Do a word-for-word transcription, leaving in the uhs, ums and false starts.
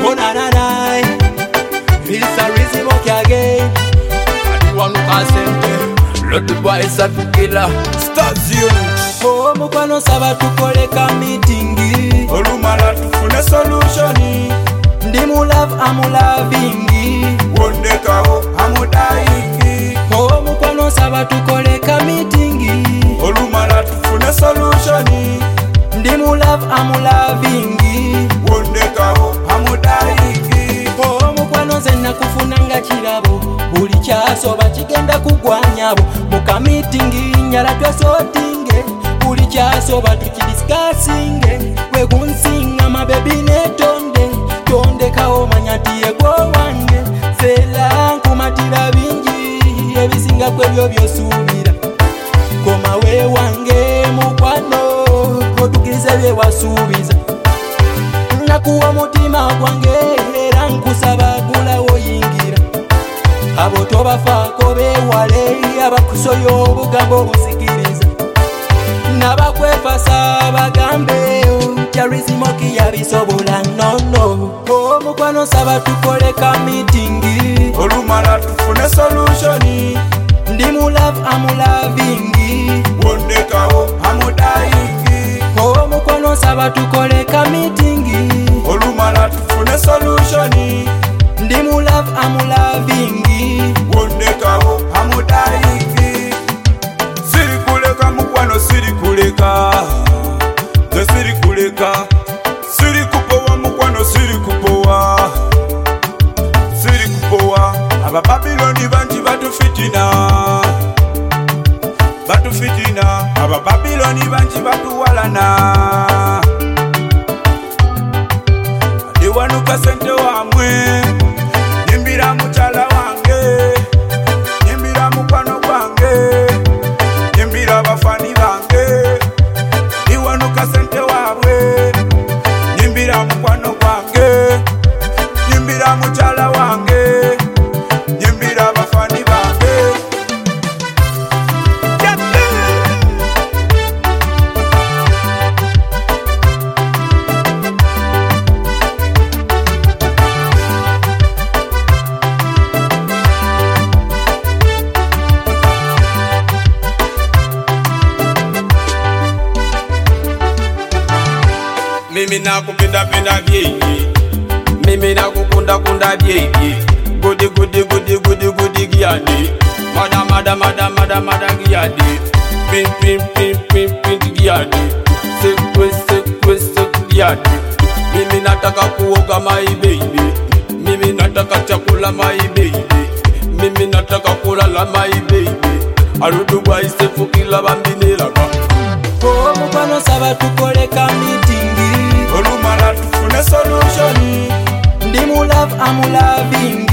Oh na na na, it's a reason okay again. And one who can send let the boys are to killer. Start you. Oh mukwano saba tukoleka meeting. Olumala tufune solution. Ndi mu love amu loving. Wondekao amu dying. Oh mukwano saba tukoleka meeting. Olumala tufune solution. Ndi mu love amu loving. Wondekao amu dying. Oh mukwano nze nakufunanga kirabo. Buli kyasoba kigenda kugwanyabo. Muka meeting nyala twesotinge. Buli kyasoba tukidiscussinge. We kunsinga mabebi ne tonde. Tonde kao manyati yegwo wange. Sela nkumatira bingi. Ebisinga kwebyo byosubira. Koma we wange mukwano. Kotukirize bye wasubiza. Nakuwa mutima gwange era nkusaba gulawo yingira. Abo tobafaako bewale abakusoya obugambo busikiriza. Nabakwefasa bagambe charisimoki yabisobola nono. Oh mukwano saba tukoleka meeting. Olumala tufune solution. Ndi mu love amu loving. Wondekao amu dying. Oh mukwano saba tukoleka meeting. Olumala tufune solution. Ndi mu love amu loving. Wondekao amu dying. Siri kuleka mukwano siri kuleka. Ze siri kuleka. Siri kupowa mukwano siri kupowa. Siri kupowa. Aba Babiloni banji batu fitina. Batu fitina. Aba Babiloni banji batu walana. Adewanuka sente wamwe. Nyimbira muchala wange. Nyimbira mukwano gwange. Nyimbira bafani bange. Adewanuka sente wabwe. Nyimbira mukwano gwange. Nyimbira muchala wange. Nyimbira bafani bange. Mimi nakupenda penda vyeye. Mimi nakukunda kunda vyeye. Gudi gudi gudi gudi gudi giadi. Mada mada mada mada mada giadi. Pin pin pin pin pin giadi. Sekwe sekwe sekwe giadi. Mimi nataka kuoga my baby. Mimi nataka chakula my baby. Mimi nataka kulala my baby. Arudu wa isefu kila bambinela ka. Oh mukwano saba tukoleka meeting. Olumala tufune solution. Ndi mu love amu loving.